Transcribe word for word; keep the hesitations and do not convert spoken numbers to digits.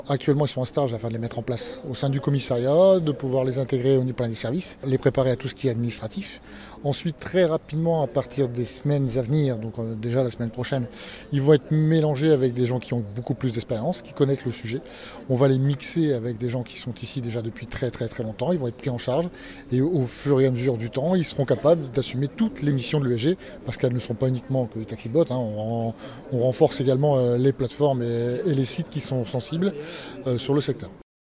Actuellement, ils sont en stage afin de les mettre en place au sein du commissariat, de pouvoir les intégrer au plan des services, les préparer à tout ce qui est administratif. Ensuite, très rapidement, à partir des semaines à venir, donc euh, déjà la semaine prochaine, ils vont être mélangés avec des gens qui ont beaucoup plus d'expérience, qui connaissent le sujet. On va les mixer avec des gens qui sont ici déjà depuis très très très longtemps. Ils vont être pris en charge et au fur et à mesure du temps, ils seront capables d'assumer toutes les missions de l'U S G parce qu'elles ne sont pas uniquement que Taxibot. Hein. On, on renforce également euh, les plateformes et, et les sites qui sont sensibles euh, sur le secteur.